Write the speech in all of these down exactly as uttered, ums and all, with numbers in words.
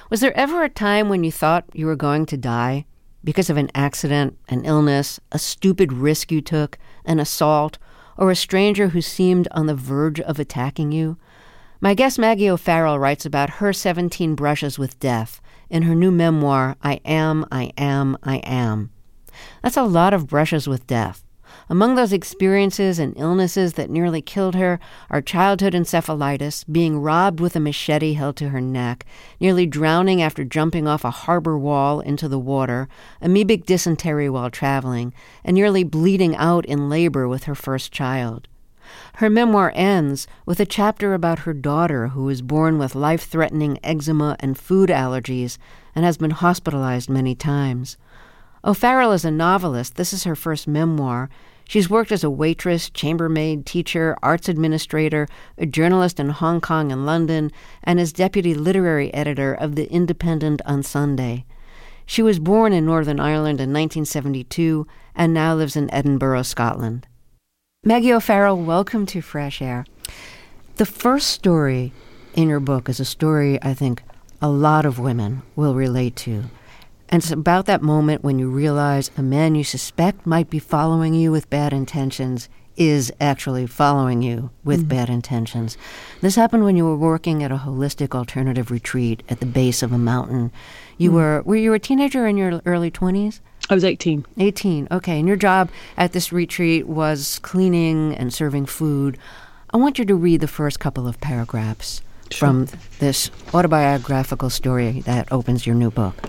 Was there ever a time when you thought you were going to die because of an accident, an illness, a stupid risk you took, an assault, or a stranger who seemed on the verge of attacking you? My guest Maggie O'Farrell writes about her seventeen brushes with death in her new memoir, I Am, I Am, I Am. That's a lot of brushes with death. Among those experiences and illnesses that nearly killed her are childhood encephalitis, being robbed with a machete held to her neck, nearly drowning after jumping off a harbor wall into the water, amoebic dysentery while traveling, and nearly bleeding out in labor with her first child. Her memoir ends with a chapter about her daughter who was born with life-threatening eczema and food allergies and has been hospitalized many times. O'Farrell is a novelist. This is her first memoir. She's worked as a waitress, chambermaid, teacher, arts administrator, a journalist in Hong Kong and London, and as deputy literary editor of The Independent on Sunday. She was born in Northern Ireland in nineteen seventy-two and now lives in Edinburgh, Scotland. Maggie O'Farrell, welcome to Fresh Air. The first story in your book is a story I think a lot of women will relate to. And it's about that moment when you realize a man you suspect might be following you with bad intentions is actually following you with mm-hmm. bad intentions. This happened when you were working at a holistic alternative retreat at the base of a mountain. You mm-hmm. were, were you a teenager in your early twenties? I was eighteen. eighteen, okay. And your job at this retreat was cleaning and serving food. I want you to read the first couple of paragraphs sure. from this autobiographical story that opens your new book.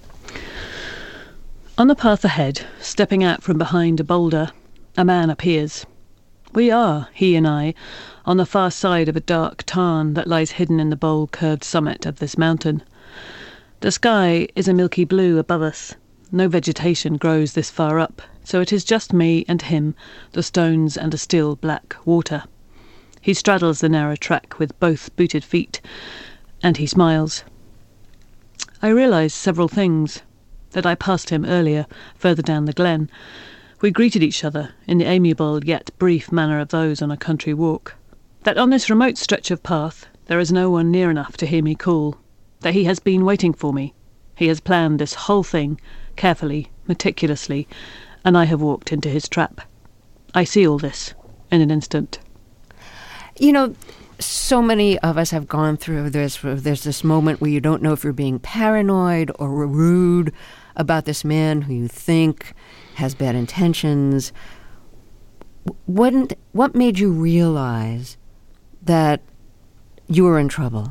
On the path ahead, stepping out from behind a boulder, a man appears. We are, he and I, on the far side of a dark tarn that lies hidden in the bold curved summit of this mountain. The sky is a milky blue above us. No vegetation grows this far up, so it is just me and him, the stones and a still black water. He straddles the narrow track with both booted feet, and he smiles. I realise several things. That I passed him earlier, further down the glen. We greeted each other in the amiable yet brief manner of those on a country walk. That on this remote stretch of path there is no one near enough to hear me call. That he has been waiting for me. He has planned this whole thing, carefully, meticulously, and I have walked into his trap. I see all this in an instant. You know, so many of us have gone through this. There's this moment where you don't know if you're being paranoid or rude about this man who you think has bad intentions. What, what made you realize that you were in trouble?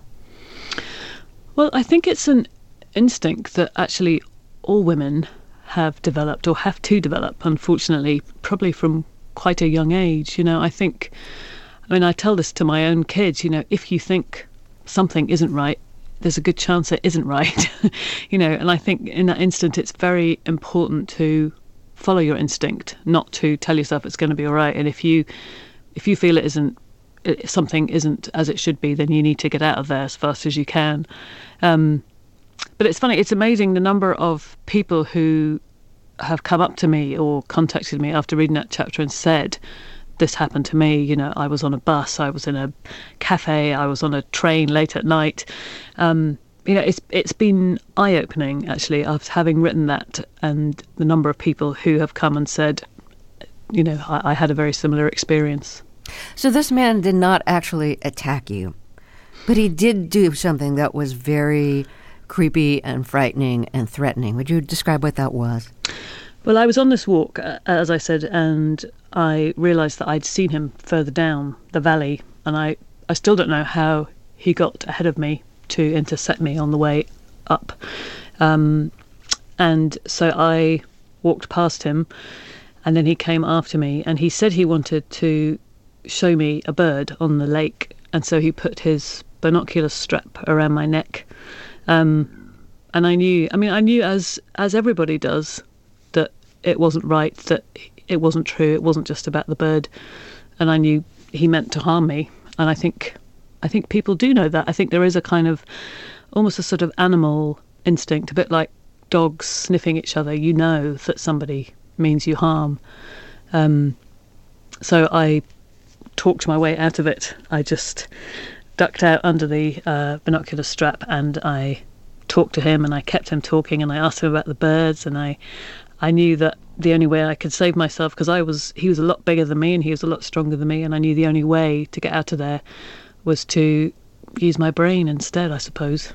Well, I think it's an instinct that actually all women have developed or have to develop, unfortunately, probably from quite a young age. You know, I think... I mean, I tell this to my own kids, you know, if you think something isn't right, there's a good chance it isn't right, you know, and I think in that instant it's very important to follow your instinct, not to tell yourself it's going to be all right. And if you if you feel it isn't, if something isn't as it should be, then you need to get out of there as fast as you can. Um, but it's funny, it's amazing the number of people who have come up to me or contacted me after reading that chapter and said, this happened to me. You know, I was on a bus, I was in a cafe, I was on a train late at night. Um, you know, it's it's been eye-opening, actually, after having written that, and the number of people who have come and said, you know, I, I had a very similar experience. So this man did not actually attack you, but he did do something that was very creepy and frightening and threatening. Would you describe what that was? Well, I was on this walk, uh, as I said, and I realised that I'd seen him further down the valley, and I, I still don't know how he got ahead of me to intercept me on the way up. Um, and so I walked past him, and then he came after me, and he said he wanted to show me a bird on the lake, and so he put his binocular strap around my neck. Um, and I knew, I mean, I knew as as everybody does, that it wasn't right, that it wasn't true, it wasn't just about the bird, and I knew he meant to harm me. And I think I think people do know that. I think there is a kind of, almost a sort of animal instinct, a bit like dogs sniffing each other. You know that somebody means you harm. Um, so I talked my way out of it. I just ducked out under the uh, binocular strap and I talked to him and I kept him talking and I asked him about the birds, and I I knew that the only way I could save myself, because I was he was a lot bigger than me and he was a lot stronger than me, and I knew the only way to get out of there was to use my brain instead, I suppose.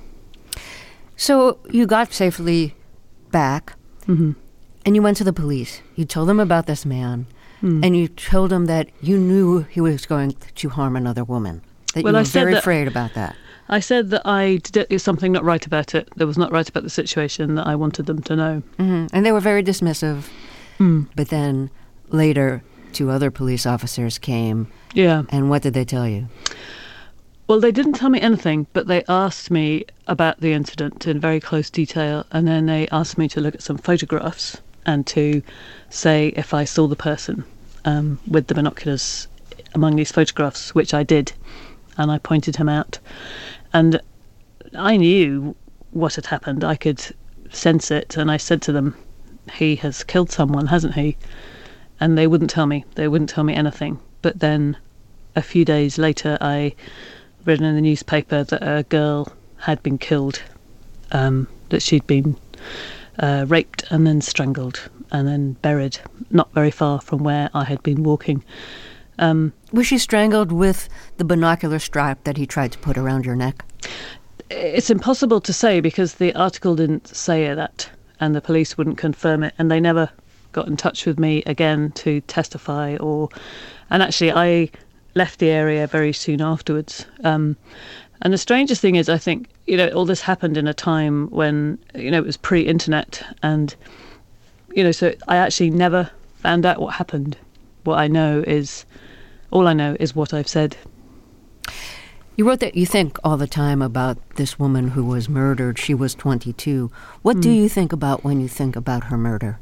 So you got safely back, mm-hmm. and you went to the police. You told them about this man, mm. and you told them that you knew he was going to harm another woman, that well, you were I said very that, afraid about that. I said that I did something not right about it. That was not right about the situation, that I wanted them to know. Mm-hmm. And they were very dismissive. Mm. But then later, two other police officers came. Yeah. And what did they tell you? Well, they didn't tell me anything, but they asked me about the incident in very close detail, and then they asked me to look at some photographs and to say if I saw the person um, with the binoculars among these photographs, which I did, and I pointed him out. And I knew what had happened. I could sense it, and I said to them, he has killed someone, hasn't he? And they wouldn't tell me. They wouldn't tell me anything. But then a few days later, I read in the newspaper that a girl had been killed, um, that she'd been uh, raped and then strangled and then buried not very far from where I had been walking. Um, Was she strangled with the binocular stripe that he tried to put around your neck? It's impossible to say, because the article didn't say that and the police wouldn't confirm it, and they never got in touch with me again to testify. Or, and actually I left the area very soon afterwards. Um, and the strangest thing is, I think, you know, all this happened in a time when, you know, it was pre-internet, and, you know, so I actually never found out what happened. What I know is, all I know is what I've said. You wrote that you think all the time about this woman who was murdered. She was twenty-two. What mm. do you think about when you think about her murder?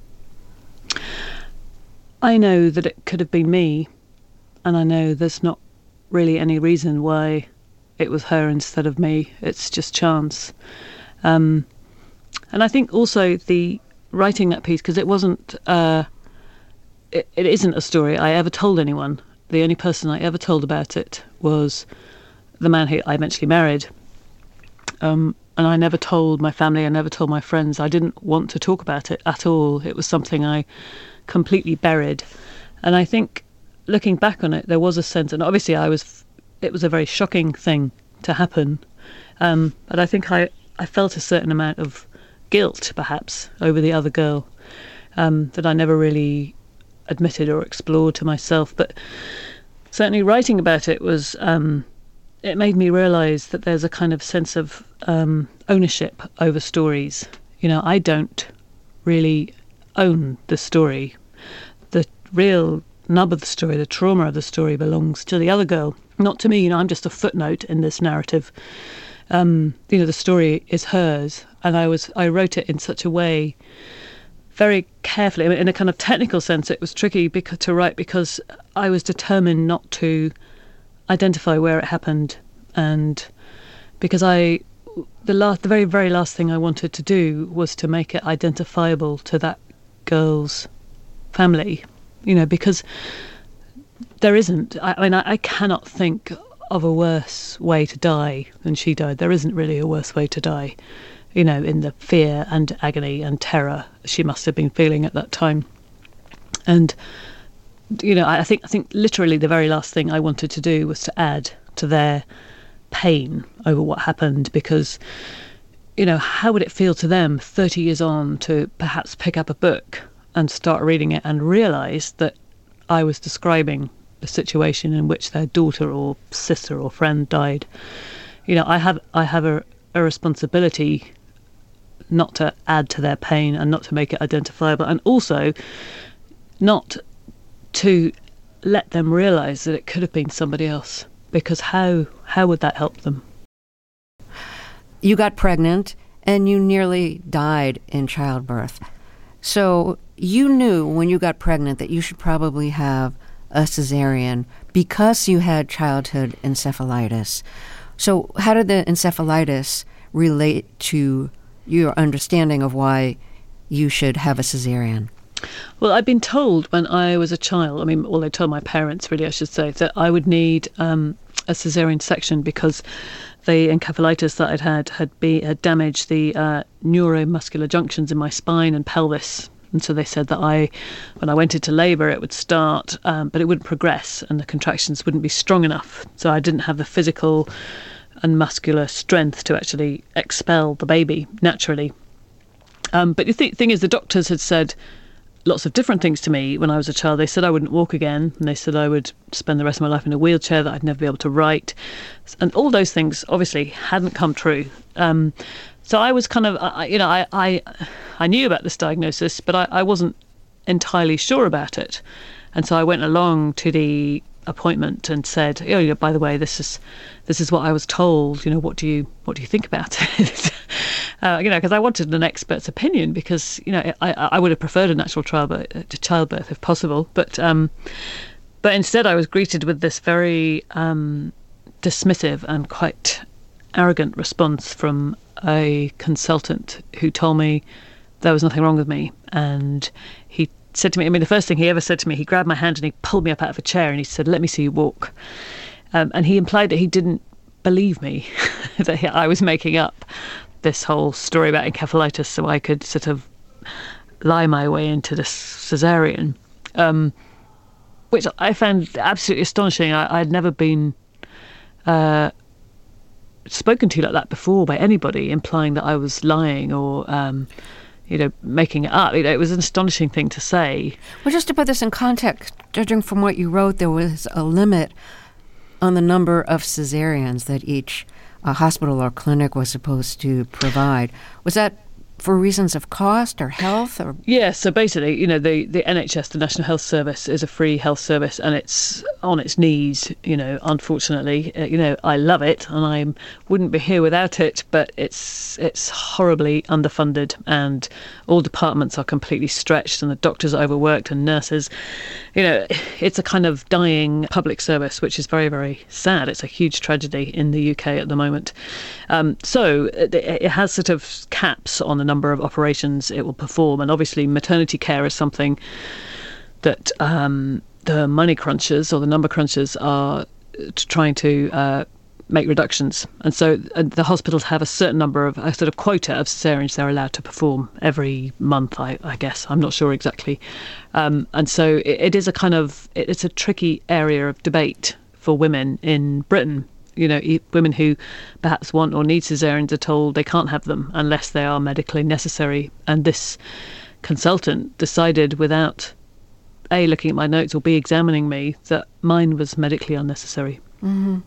I know that it could have been me, and I know there's not really any reason why it was her instead of me. It's just chance. Um, and I think also the writing that piece, because it wasn't, uh, it, it isn't a story I ever told anyone. The only person I ever told about it was the man who I eventually married. Um, and I never told my family, I never told my friends. I didn't want to talk about it at all. It was something I completely buried. And I think, looking back on it, there was a sense, and obviously I was, it was a very shocking thing to happen. Um, but I think I, I felt a certain amount of guilt, perhaps, over the other girl, um, that I never really admitted or explored to myself. But certainly writing about it was, um, it made me realise that there's a kind of sense of um, ownership over stories. You know, I don't really own the story. The real nub of the story, the trauma of the story, belongs to the other girl, not to me. You know, I'm just a footnote in this narrative. Um, you know, the story is hers, and I was I wrote it in such a way, very carefully. I mean, in a kind of technical sense, it was tricky because, to write, because I was determined not to identify where it happened, and because I, the last, the very, very last thing I wanted to do was to make it identifiable to that girl's family, you know, because there isn't, I, I mean, I, I cannot think of a worse way to die than she died. There isn't really a worse way to die, you know, in the fear and agony and terror she must have been feeling at that time. And you know, I think I think literally the very last thing I wanted to do was to add to their pain over what happened, because, you know, how would it feel to them thirty years on to perhaps pick up a book and start reading it and realise that I was describing the situation in which their daughter or sister or friend died. You know, I have I have a, a responsibility not to add to their pain and not to make it identifiable, and also not to let them realise that it could have been somebody else, because how how would that help them? You got pregnant and you nearly died in childbirth. So you knew when you got pregnant that you should probably have a cesarean because you had childhood encephalitis. So how did the encephalitis relate to your understanding of why you should have a cesarean? Well, I'd been told when I was a child, I mean, well, they told my parents, really, I should say, that I would need um, a caesarean section because the encephalitis that I'd had had, be, had damaged the uh, neuromuscular junctions in my spine and pelvis. And so they said that I, when I went into labour, it would start, um, but it wouldn't progress and the contractions wouldn't be strong enough. So I didn't have the physical and muscular strength to actually expel the baby naturally. Um, but the th- thing is, the doctors had said lots of different things to me when I was a child. They said I wouldn't walk again, and they said I would spend the rest of my life in a wheelchair, that I'd never be able to write. And all those things obviously hadn't come true. Um, so I was kind of, I, you know, I, I I knew about this diagnosis, but I, I wasn't entirely sure about it. And so I went along to the appointment and said, oh, yeah, by the way, this is this is what I was told. You know, what do you what do you think about it? uh, you know, because I wanted an expert's opinion, because you know I I would have preferred a natural childbirth, to childbirth if possible, but um, but instead I was greeted with this very um, dismissive and quite arrogant response from a consultant who told me there was nothing wrong with me, and he said to me, I mean, the first thing he ever said to me, he grabbed my hand and he pulled me up out of a chair and he said, let me see you walk. Um, and he implied that he didn't believe me, that he, I was making up this whole story about encephalitis so I could sort of lie my way into this cesarean, um, which I found absolutely astonishing. I, I'd never been uh, spoken to like that before by anybody, implying that I was lying or... Um, you know, making it up. You know, it was an astonishing thing to say. Well, just to put this in context, judging from what you wrote, there was a limit on the number of cesareans that each uh, hospital or clinic was supposed to provide. Was that for reasons of cost or health? Or yeah, so basically, you know, the, the N H S, the National Health Service, is a free health service, and it's on its knees, you know, unfortunately. Uh, you know, I love it, and I wouldn't be here without it, but it's it's horribly underfunded, and all departments are completely stretched, and the doctors are overworked, and nurses. You know, it's a kind of dying public service, which is very, very sad. It's a huge tragedy in the U K at the moment. Um, so it, it has sort of caps on the number of operations it will perform, and obviously maternity care is something that um, the money crunchers or the number crunchers are trying to uh, make reductions, and so uh, the hospitals have a certain number of a sort of quota of cesareans they're allowed to perform every month, I, I guess. I'm not sure exactly, um, and so it, it is a kind of it, it's a tricky area of debate for women in Britain. You know, women who perhaps want or need cesareans are told they can't have them unless they are medically necessary. And this consultant decided, without A, looking at my notes, or B, examining me, that mine was medically unnecessary. Mm-hmm.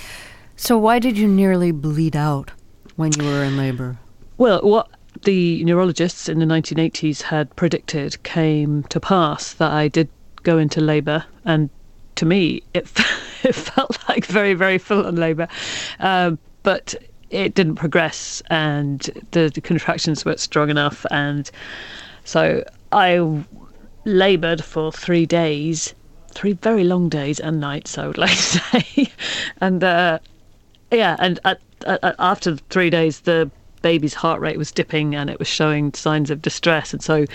So why did you nearly bleed out when you were in labour? Well, what the neurologists in the nineteen eighties had predicted came to pass, that I did go into labour, and to me, it it felt like very, very full-on labour, um, but it didn't progress, and the, the contractions weren't strong enough, and so I laboured for three days, three very long days and nights, I would like to say, and uh, yeah, and at, at, after three days, the baby's heart rate was dipping, and it was showing signs of distress, and so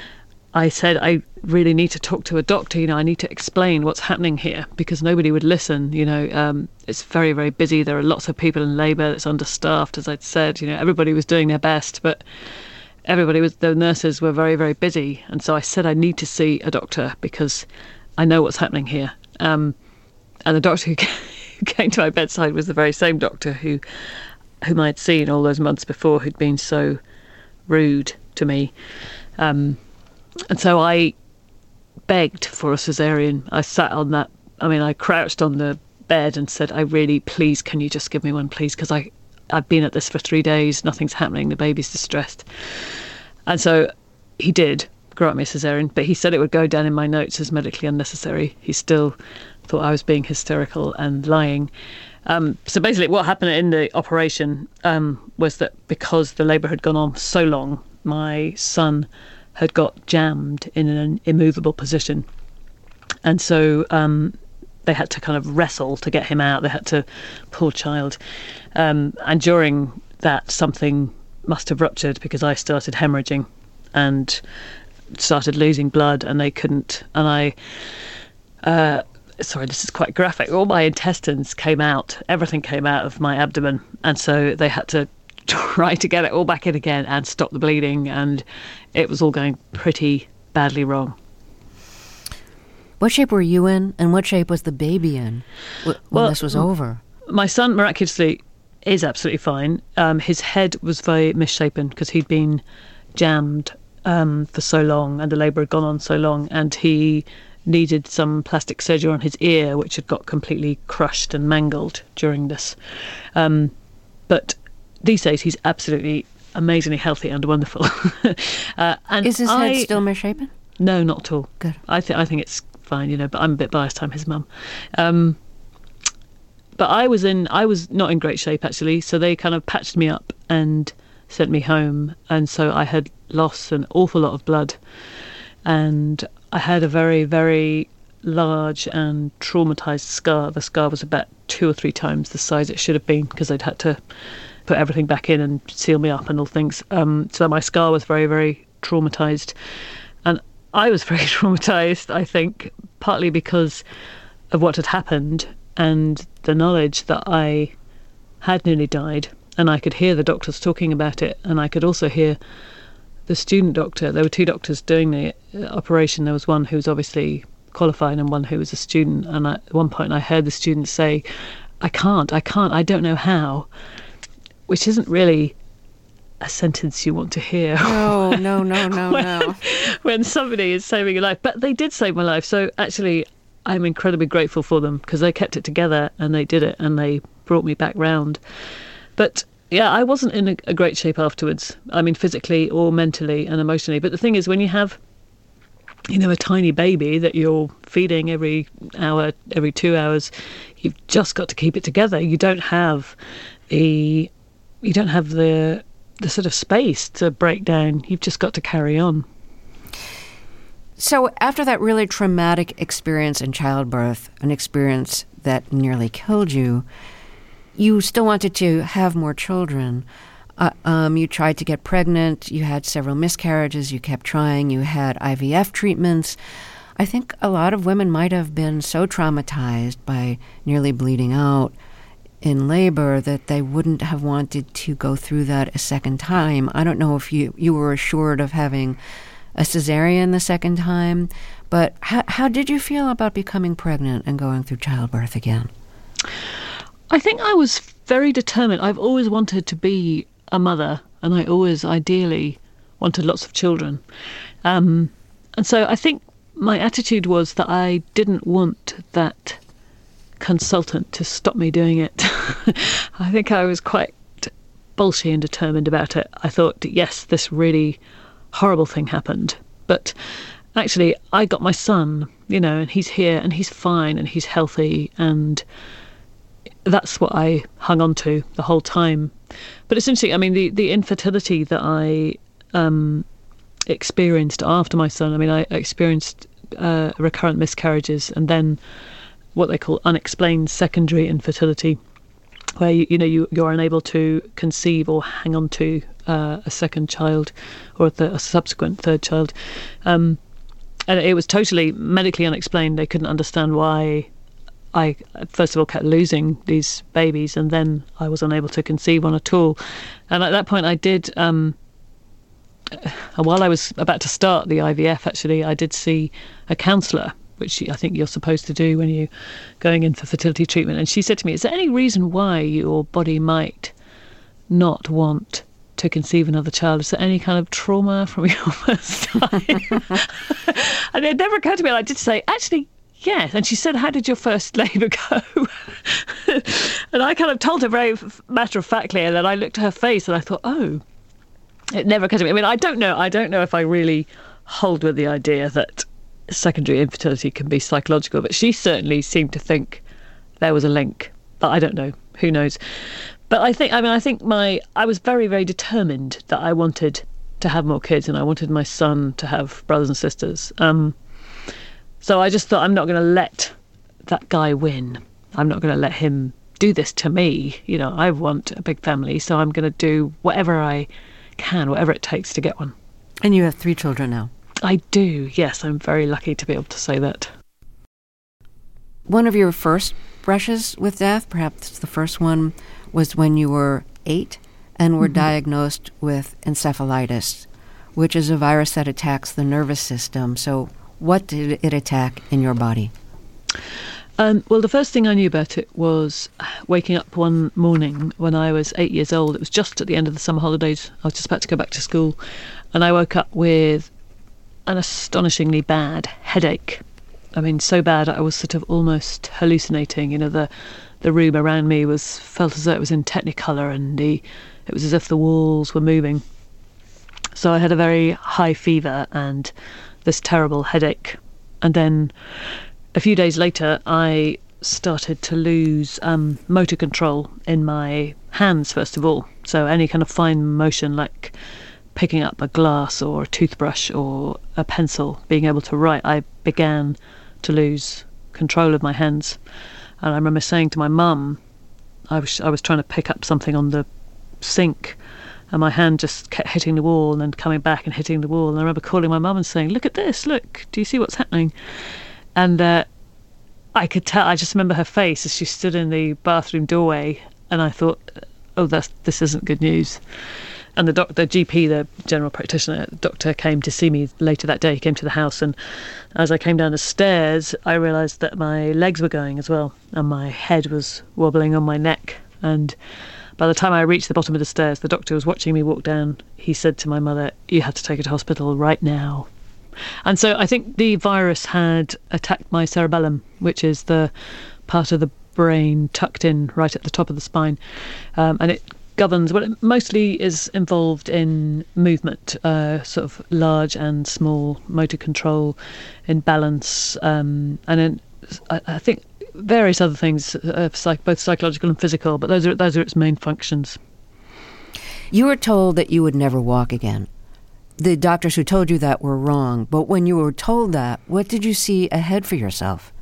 I said, I really need to talk to a doctor, you know, I need to explain what's happening here, because nobody would listen, you know. Um, it's very, very busy. There are lots of people in labour. It's understaffed, as I'd said. You know, everybody was doing their best, but everybody was, the nurses were very, very busy. And so I said, I need to see a doctor because I know what's happening here. Um, and the doctor who came to my bedside was the very same doctor who, whom I'd seen all those months before, who'd been so rude to me. Um, And so I begged for a cesarean. I sat on that, I mean, I crouched on the bed and said, I really, please, can you just give me one, please? Because I, I've been at this for three days, nothing's happening, the baby's distressed. And so he did grant me a cesarean, but he said it would go down in my notes as medically unnecessary. He still thought I was being hysterical and lying. Um, so basically what happened in the operation um, was that because the labour had gone on so long, my son had got jammed in an immovable position, and so um, they had to kind of wrestle to get him out. They had to, poor child, um, and during that something must have ruptured, because I started hemorrhaging and started losing blood, and they couldn't, and I uh, sorry, this is quite graphic. All my intestines came out. Everything came out of my abdomen. And so they had to try to get it all back in again and stop the bleeding. And it was all going pretty badly wrong. What shape were you in, and what shape was the baby in when well, this was over? My son, miraculously, is absolutely fine. Um, his head was very misshapen because he'd been jammed um, for so long, and the labour had gone on so long, and he needed some plastic surgery on his ear, which had got completely crushed and mangled during this. Um, but these days, he's absolutely amazingly healthy and wonderful. uh, and is his I, head still misshapen? No, not at all. Good. I think I think it's fine, you know. But I'm a bit biased. I'm his mum. Um, but I was in. I was not in great shape actually. So they kind of patched me up and sent me home. And so I had lost an awful lot of blood, and I had a very, very large and traumatised scar. The scar was about two or three times the size it should have been because they'd had to put everything back in and seal me up and all things. Um, so my scar was very, very traumatised. And I was very traumatised, I think, partly because of what had happened and the knowledge that I had nearly died. And I could hear the doctors talking about it, and I could also hear the student doctor. There were two doctors doing the operation. There was one who was obviously qualified and one who was a student. And I, at one point I heard the student say, I can't, I can't, I don't know how, which isn't really a sentence you want to hear. No, no, no, no, when, no. When somebody is saving your life. But they did save my life. So actually, I'm incredibly grateful for them because they kept it together and they did it and they brought me back round. But yeah, I wasn't in a, a great shape afterwards. I mean, physically or mentally and emotionally. But the thing is, when you have, you know, a tiny baby that you're feeding every hour, every two hours, you've just got to keep it together. You don't have the, you don't have the, the sort of space to break down. You've just got to carry on. So after that really traumatic experience in childbirth, an experience that nearly killed you, you still wanted to have more children. Uh, um, you tried to get pregnant. You had several miscarriages. You kept trying. You had I V F treatments. I think a lot of women might have been so traumatized by nearly bleeding out in labor that they wouldn't have wanted to go through that a second time. I don't know if you, you were assured of having a cesarean the second time, but how, how did you feel about becoming pregnant and going through childbirth again? I think I was very determined. I've always wanted to be a mother, and I always ideally wanted lots of children. Um, and so I think my attitude was that I didn't want that consultant to stop me doing it. I think I was quite bolshy and determined about it. I thought, yes, this really horrible thing happened, but actually I got my son, you know, and he's here and he's fine and he's healthy, and that's what I hung on to the whole time. But it's interesting, I mean, the, the infertility that I um, experienced after my son, I mean, I experienced uh, recurrent miscarriages and then what they call unexplained secondary infertility, where, you, you know, you, you're unable to conceive or hang on to uh, a second child or the, a subsequent third child. Um, and it was totally medically unexplained. They couldn't understand why I, first of all, kept losing these babies, and then I was unable to conceive one at all. And at that point I did, um, while I was about to start the I V F, actually, I did see a counsellor, which I think you're supposed to do when you're going in for fertility treatment. And she said to me, is there any reason why your body might not want to conceive another child? Is there any kind of trauma from your first time? And it never occurred to me. And I did say, actually, yes. And she said, how did your first labour go? And I kind of told her very matter-of-factly, and then I looked at her face and I thought, oh, it never occurred to me. I mean, I don't know. I don't know if I really hold with the idea that secondary infertility can be psychological, but she certainly seemed to think there was a link. But I don't know. Who knows? But I think, I mean, I think my, I was very, very determined that I wanted to have more kids, and I wanted my son to have brothers and sisters. Um, so I just thought, I'm not going to let that guy win. I'm not going to let him do this to me. You know, I want a big family, so I'm going to do whatever I can, whatever it takes to get one. And you have three children now. I do, yes. I'm very lucky to be able to say that. One of your first brushes with death, perhaps the first one, was when you were eight and were mm-hmm. diagnosed with encephalitis, which is a virus that attacks the nervous system. So what did it attack in your body? Um, well, the first thing I knew about it was waking up one morning when I was eight years old. It was just at the end of the summer holidays. I was just about to go back to school. And I woke up with an astonishingly bad headache. I mean, so bad I was sort of almost hallucinating. You know, the the room around me was felt as though it was in Technicolor, and the it was as if the walls were moving. So I had a very high fever and this terrible headache. And then a few days later, I started to lose um, motor control in my hands, first of all. So any kind of fine motion, like picking up a glass or a toothbrush or a pencil, being able to write, I began to lose control of my hands. And I remember saying to my mum, I was I was trying to pick up something on the sink, and my hand just kept hitting the wall and then coming back and hitting the wall. And I remember calling my mum and saying, "Look at this, look, do you see what's happening?" And uh, I could tell, I just remember her face as she stood in the bathroom doorway, and I thought, oh, that's, this isn't good news. And the doc, the G P, the general practitioner, the doctor, came to see me later that day. He came to the house, and as I came down the stairs, I realised that my legs were going as well, and my head was wobbling on my neck. And by the time I reached the bottom of the stairs, the doctor was watching me walk down. He said to my mother, "You have to take her to hospital right now." And so I think the virus had attacked my cerebellum, which is the part of the brain tucked in right at the top of the spine. Um, and it governs, well, it mostly is involved in movement, uh, sort of large and small motor control, in balance, um, and in, I, I think various other things, uh, psych, both psychological and physical, but those are, those are its main functions. You were told that you would never walk again. The doctors who told you that were wrong, but when you were told that, what did you see ahead for yourself?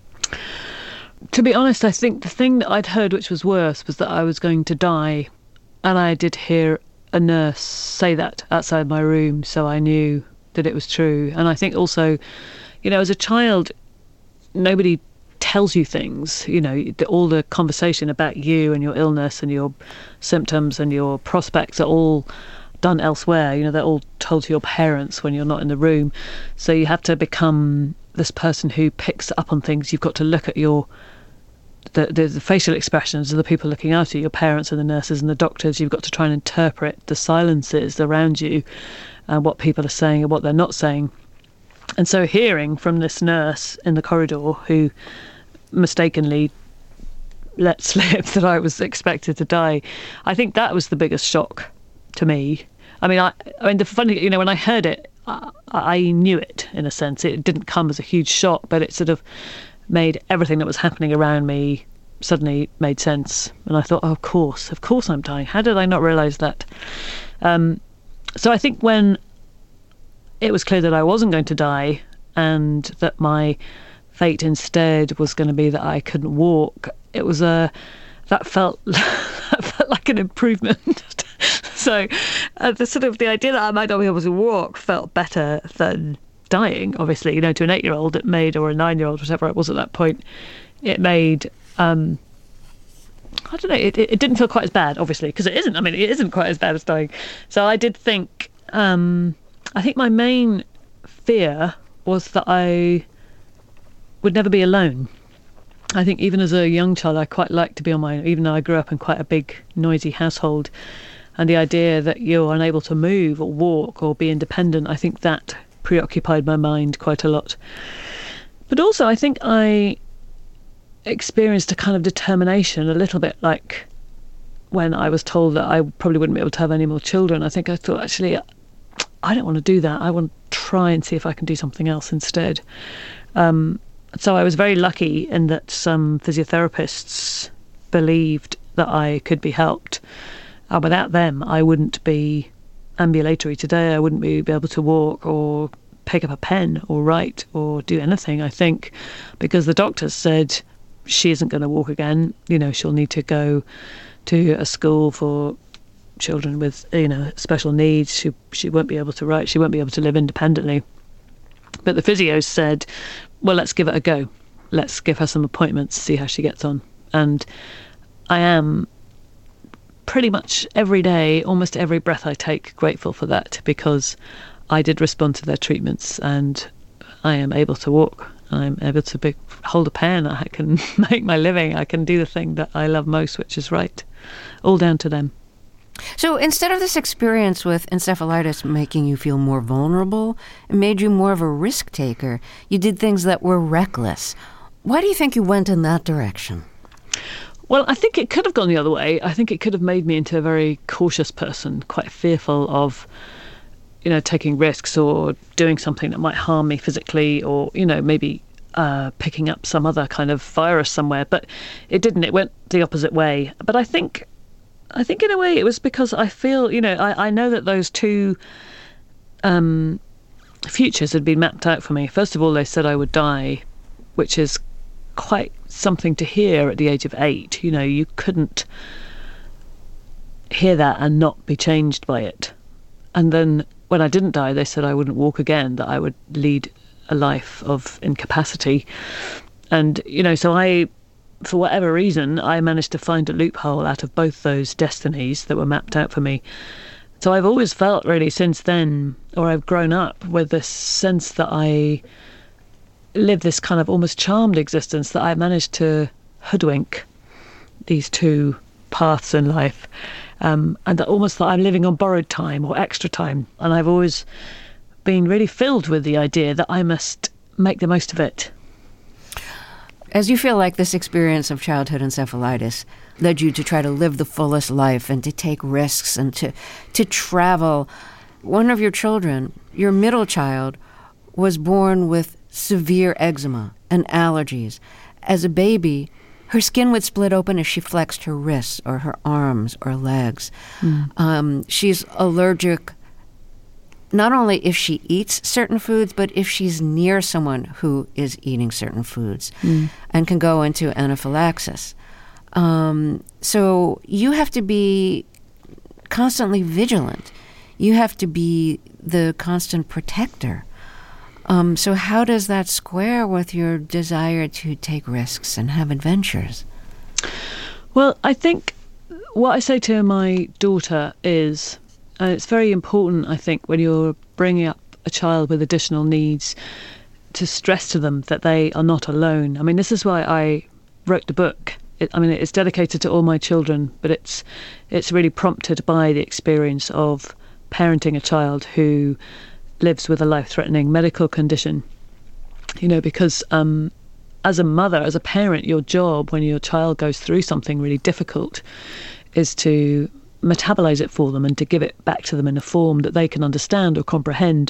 To be honest, I think the thing that I'd heard which was worse was that I was going to die, and I did hear a nurse say that outside my room, so I knew that it was true. And I think also, you know, as a child, nobody tells you things, you know, all the conversation about you and your illness and your symptoms and your prospects are all done elsewhere. You know, they're all told to your parents when you're not in the room. So you have to become this person who picks up on things. You've got to look at your the, the, the facial expressions of the people looking after you, your parents and the nurses and the doctors. You've got to try and interpret the silences around you and what people are saying and what they're not saying. And so hearing from this nurse in the corridor who mistakenly let slip that I was expected to die, I think that was the biggest shock to me. I mean, I, I mean, the funny, you know, when I heard it, I, I knew it in a sense. It didn't come as a huge shock, but it sort of made everything that was happening around me suddenly made sense. And I thought, oh, of course, of course I'm dying. How did I not realise that? Um, so I think when it was clear that I wasn't going to die and that my fate instead was going to be that I couldn't walk, it was a that felt that felt like an improvement. So uh, the sort of the idea that I might not be able to walk felt better than dying. Obviously, you know, to an eight-year-old, it made, or a nine-year-old, whatever it was at that point, it made. Um, I don't know. It, it didn't feel quite as bad, obviously, because it isn't. I mean, it isn't quite as bad as dying. So I did think. Um, I think my main fear was that I would never be alone. I think even as a young child, I quite liked to be on my own, even though I grew up in quite a big, noisy household. And the idea that you're unable to move or walk or be independent, I think that preoccupied my mind quite a lot. But also, I think I experienced a kind of determination, a little bit like when I was told that I probably wouldn't be able to have any more children. I think I thought, actually, I don't want to do that. I want to try and see if I can do something else instead. Um, so I was very lucky in that some physiotherapists believed that I could be helped. Uh, without them, I wouldn't be ambulatory today. I wouldn't be, be able to walk or pick up a pen or write or do anything, I think, because the doctors said she isn't going to walk again. You know, she'll need to go to a school for children with, you know, special needs. She she won't be able to write. She won't be able to live independently. But the physios said, well, let's give it a go. let's give her some appointments, see how she gets on. And I am pretty much every day, almost every breath I take, grateful for that, because I did respond to their treatments, and I am able to walk. I'm able to be, hold a pen. I can make my living. I can do the thing that I love most, which is write. All down to them. So instead of this experience with encephalitis making you feel more vulnerable, it made you more of a risk taker. You did things that were reckless. Why do you think you went in that direction? Well, I think it could have gone the other way. I think it could have made me into a very cautious person, quite fearful of, you know, taking risks or doing something that might harm me physically, or, you know, maybe uh, picking up some other kind of virus somewhere. But it didn't. It went the opposite way. But I think, I think in a way it was because I feel, you know, I, I know that those two um, futures had been mapped out for me. First of all, they said I would die, which is quite something to hear at the age of eight. You know, you couldn't hear that and not be changed by it. And then when I didn't die, they said I wouldn't walk again, that I would lead a life of incapacity. And, you know, so I, for whatever reason, I managed to find a loophole out of both those destinies that were mapped out for me. So I've always felt really since then, or I've grown up with this sense that I live this kind of almost charmed existence, that I managed to hoodwink these two paths in life, um, and that almost that I'm living on borrowed time or extra time. And I've always been really filled with the idea that I must make the most of it. As you feel like this experience of childhood encephalitis led you to try to live the fullest life and to take risks and to to travel, one of your children, your middle child, was born with severe eczema and allergies. As a baby, her skin would split open as she flexed her wrists or her arms or legs. Mm. Um, she's allergic not only if she eats certain foods, but if she's near someone who is eating certain foods, mm. and can go into anaphylaxis. Um, so you have to be constantly vigilant. You have to be the constant protector. Um, so how does that square with your desire to take risks and have adventures? Well, I think what I say to my daughter is, and it's very important, I think, when you're bringing up a child with additional needs, to stress to them that they are not alone. I mean, this is why I wrote the book. It, I mean, it's dedicated to all my children, but it's it's really prompted by the experience of parenting a child who lives with a life-threatening medical condition. You know, because um, as a mother, as a parent, your job when your child goes through something really difficult is to metabolize it for them and to give it back to them in a form that they can understand or comprehend.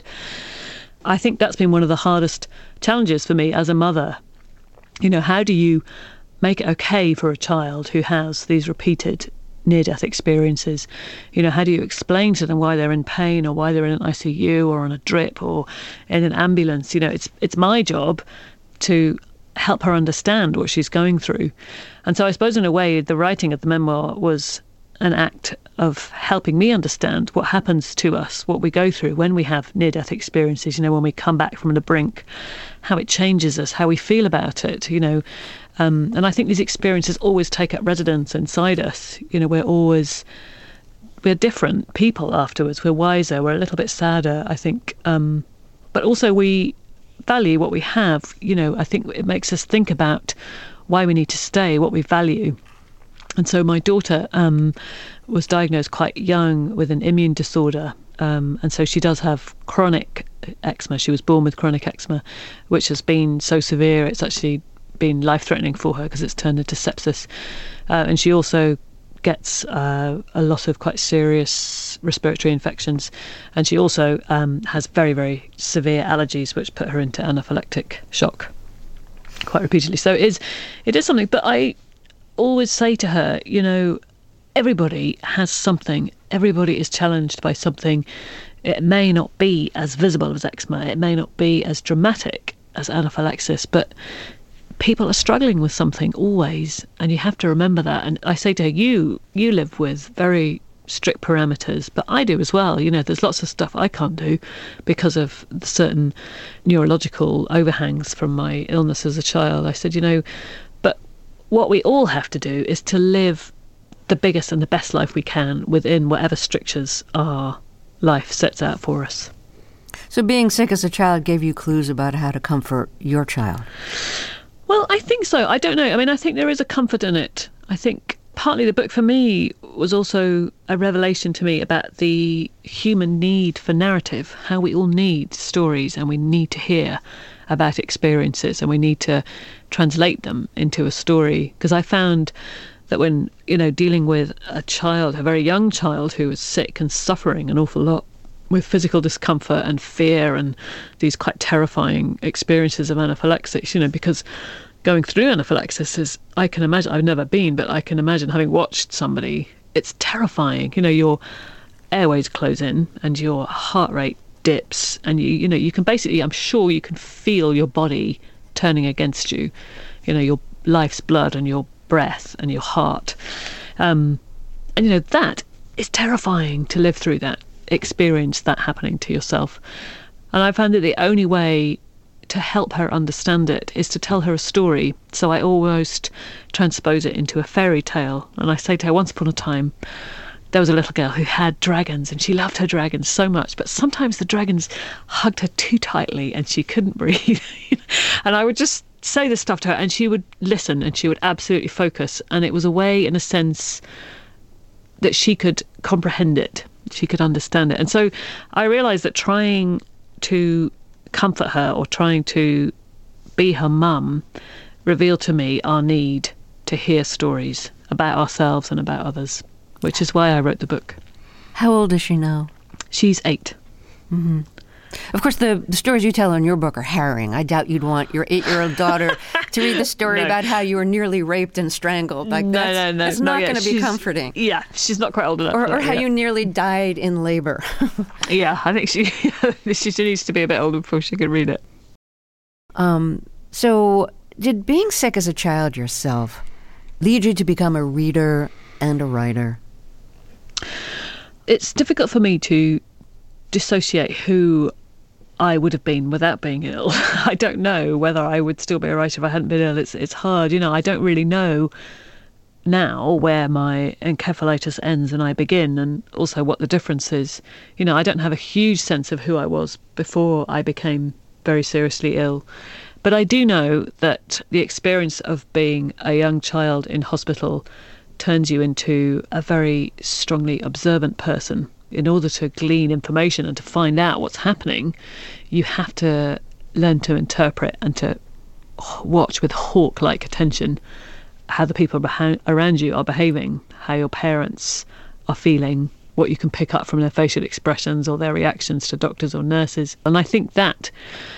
I think that's been one of the hardest challenges for me as a mother. You know, how do you make it okay for a child who has these repeated near-death experiences? You know, how do you explain to them why they're in pain or why they're in an I C U or on a drip or in an ambulance? You know, it's it's my job to help her understand what she's going through. And so I suppose in a way the writing of the memoir was an act of helping me understand what happens to us, what we go through when we have near-death experiences, you know, when we come back from the brink, how it changes us, how we feel about it, you know. Um, and I think these experiences always take up residence inside us. You know, we're always, we're different people afterwards. We're wiser, we're a little bit sadder, I think. Um, but also we value what we have. You know, I think it makes us think about why we need to stay, what we value. And so my daughter um, was diagnosed quite young with an immune disorder. Um, and so she does have chronic eczema. She was born with chronic eczema, which has been so severe, it's actually been life-threatening for her because it's turned into sepsis. Uh, and she also gets uh, a lot of quite serious respiratory infections. And she also um, has very, very severe allergies, which put her into anaphylactic shock quite repeatedly. So it is, it is something. But I always say to her, you know, everybody has something. Everybody is challenged by something. It may not be as visible as eczema. It may not be as dramatic as anaphylaxis, but people are struggling with something always, and you have to remember that. And I say to her, you you live with very strict parameters, but I do as well. You know, there's lots of stuff I can't do because of certain neurological overhangs from my illness as a child. I said, you know, but what we all have to do is to live the biggest and the best life we can within whatever strictures our life sets out for us. So being sick as a child gave you clues about how to comfort your child? Well, I think so. I don't know. I mean, I think there is a comfort in it. I think partly the book for me was also a revelation to me about the human need for narrative, how we all need stories and we need to hear about experiences and we need to translate them into a story. Because I found that when, you know, dealing with a child, a very young child who was sick and suffering an awful lot with physical discomfort and fear and these quite terrifying experiences of anaphylaxis, you know, because going through anaphylaxis is, I can imagine, I've never been, but I can imagine having watched somebody, it's terrifying. You know, your airways close in and your heart rate dips and you, you know, you can basically, I'm sure you can feel your body turning against you, you know, your life's blood and your breath and your heart. Um, and, you know, that is terrifying to live through that, experience that happening to yourself. And I found that the only way to help her understand it is to tell her a story. So I almost transpose it into a fairy tale. And I say to her, once upon a time, there was a little girl who had dragons and she loved her dragons so much, but sometimes the dragons hugged her too tightly and she couldn't breathe. And I would just say this stuff to her and she would listen and she would absolutely focus. And it was a way, in a sense, that she could comprehend it. She could understand it. And so I realised that trying to comfort her or trying to be her mum revealed to me our need to hear stories about ourselves and about others, which is why I wrote the book. How old is she now? She's eight. Mm-hmm. Of course, the, the stories you tell in your book are harrowing. I doubt you'd want your eight-year-old daughter to read the story no. about how you were nearly raped and strangled. Like, no, that's, no, no. It's no, not yeah, going to be comforting. Yeah, she's not quite old enough. Or, for or that, how yeah. you nearly died in labor. Yeah, I think she she needs to be a bit older before she can read it. Um. So, did being sick as a child yourself lead you to become a reader and a writer? It's difficult for me to dissociate who I would have been without being ill. I don't know whether I would still be a writer if I hadn't been ill. It's it's hard, you know. I don't really know now where my encephalitis ends and I begin, and also what the difference is. You know, I don't have a huge sense of who I was before I became very seriously ill. But I do know that the experience of being a young child in hospital turns you into a very strongly observant person. In order to glean information and to find out what's happening, you have to learn to interpret and to watch with hawk-like attention how the people beha- around you are behaving, how your parents are feeling, what you can pick up from their facial expressions or their reactions to doctors or nurses. And I think that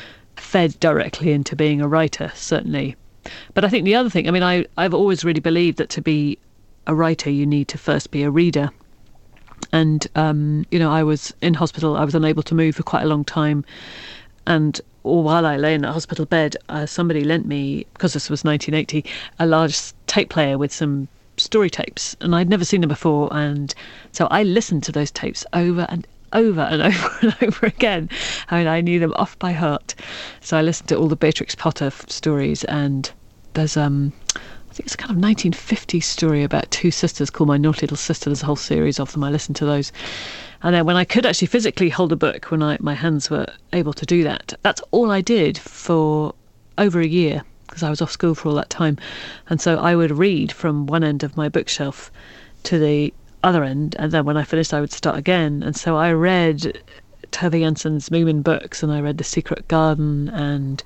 fed directly into being a writer, certainly. But I think the other thing, I mean, I, I've always really believed that to be a writer, you need to first be a reader. And, um, you know, I was in hospital. I was unable to move for quite a long time. And while I lay in that hospital bed, uh, somebody lent me, because this was nineteen eighty, a large tape player with some story tapes. And I'd never seen them before. And so I listened to those tapes over and over and over and over again. I mean, I knew them off by heart. So I listened to all the Beatrix Potter stories. And there's... um. I think it's a kind of nineteen fifties story about two sisters called My Naughty Little Sister. There's a whole series of them. I listened to those. And then when I could actually physically hold a book, when I my hands were able to do that, that's all I did for over a year, because I was off school for all that time. And so I would read from one end of my bookshelf to the other end, and then when I finished, I would start again. And so I read Tove Jansson's Moomin books, and I read The Secret Garden and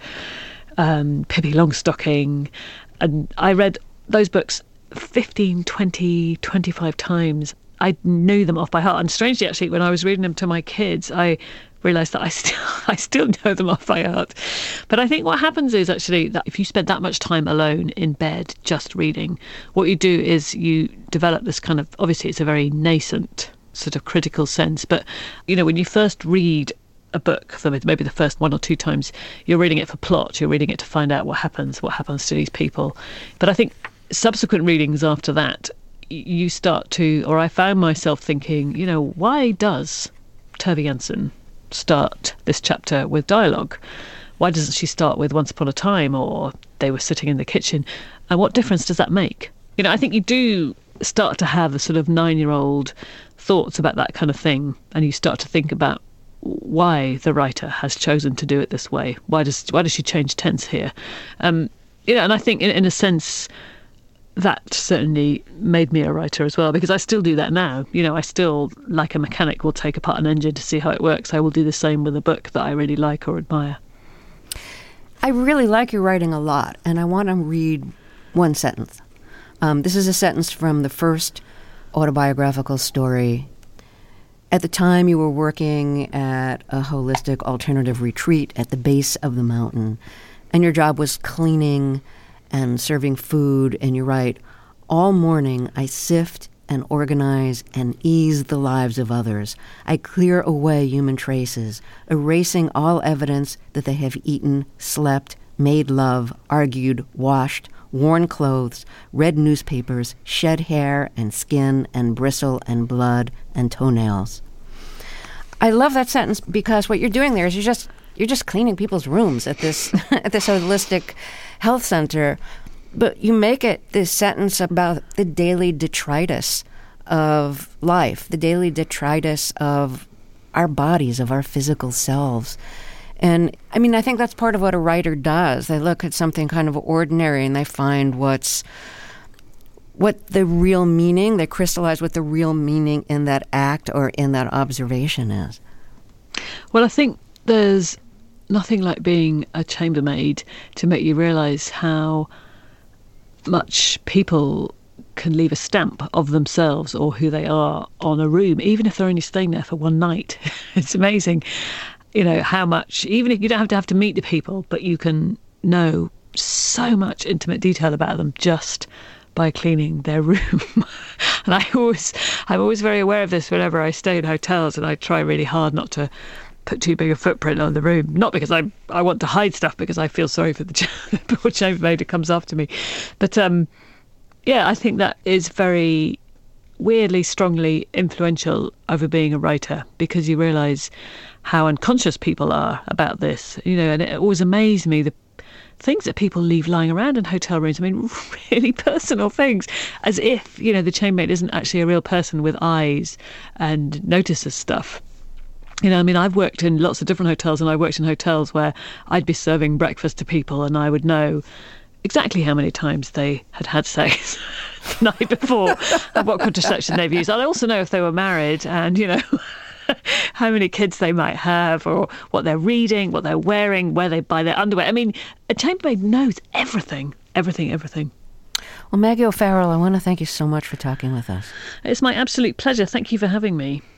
um, Pippi Longstocking. And I read those books fifteen, twenty, twenty-five times. I knew them off by heart. And strangely, actually, when I was reading them to my kids, I realised that I still, I still know them off by heart. But I think what happens is actually that if you spend that much time alone in bed just reading, what you do is you develop this kind of, obviously it's a very nascent sort of critical sense. But, you know, when you first read a book for maybe the first one or two times, you're reading it for plot, you're reading it to find out what happens, what happens to these people. But I think subsequent readings after that, you start to, or I found myself thinking, you know, why does Tove Jansson start this chapter with dialogue? Why doesn't she start with Once Upon a Time or They Were Sitting in the Kitchen? And what difference does that make? You know, I think you do start to have the sort of nine-year-old thoughts about that kind of thing, and you start to think about why the writer has chosen to do it this way. Why does why does she change tense here? Um, you know, and I think in, in a sense that certainly made me a writer as well, because I still do that now. You know, I still, like a mechanic, will take apart an engine to see how it works. I will do the same with a book that I really like or admire. I really like your writing a lot, and I want to read one sentence. Um, this is a sentence from the first autobiographical story. At the time, you were working at a holistic alternative retreat at the base of the mountain, and your job was cleaning and serving food, and you write, all morning I sift and organize and ease the lives of others. I clear away human traces, erasing all evidence that they have eaten, slept, made love, argued, washed, worn clothes, read newspapers, shed hair and skin and bristle and blood and toenails. I love that sentence because what you're doing there is you're just you're just cleaning people's rooms at this at this holistic health center, but you make it this sentence about the daily detritus of life, the daily detritus of our bodies, of our physical selves. And I mean, I think that's part of what a writer does. They look at something kind of ordinary and they find what's what the real meaning, they crystallize what the real meaning in that act or in that observation is. Well, I think there's nothing like being a chambermaid to make you realise how much people can leave a stamp of themselves or who they are on a room, even if they're only staying there for one night. It's amazing, you know, how much, even if you don't have to have to meet the people, but you can know so much intimate detail about them just by cleaning their room. And I always, I'm always very aware of this whenever I stay in hotels, and I try really hard not to put too big a footprint on the room. Not because I I want to hide stuff, because I feel sorry for the, the poor chambermaid who comes after me. But um, yeah, I think that is very weirdly, strongly influential over being a writer, because you realise how unconscious people are about this. You know, and it always amazed me, the things that people leave lying around in hotel rooms. I mean, really personal things, as if, you know, the chambermaid isn't actually a real person with eyes and notices stuff. You know, I mean, I've worked in lots of different hotels, and I worked in hotels where I'd be serving breakfast to people and I would know exactly how many times they had had sex the night before and what contraception they've used. I'd also know if they were married and, you know, how many kids they might have, or what they're reading, what they're wearing, where they buy their underwear. I mean, a chambermaid knows everything, everything, everything. Well, Maggie O'Farrell, I want to thank you so much for talking with us. It's my absolute pleasure. Thank you for having me.